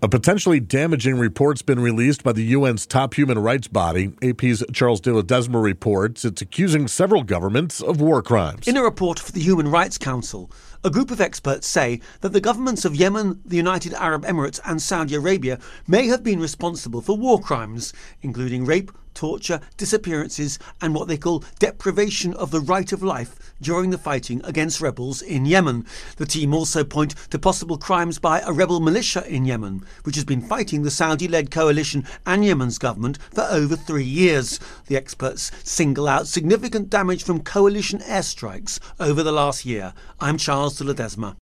A potentially damaging report's been released by the UN's top human rights body. AP's Charles de Ledesma reports it's accusing several governments of war crimes. In a report for the Human Rights Council, a group of experts say that the governments of Yemen, the United Arab Emirates and Saudi Arabia may have been responsible for war crimes, including rape, torture, disappearances and what they call deprivation of the right of life during the fighting against rebels in Yemen. The team also point to possible crimes by a rebel militia in Yemen, which has been fighting the Saudi-led coalition and Yemen's government for over 3 years. The experts single out significant damage from coalition airstrikes over the last year. I'm Charles de Ledesma.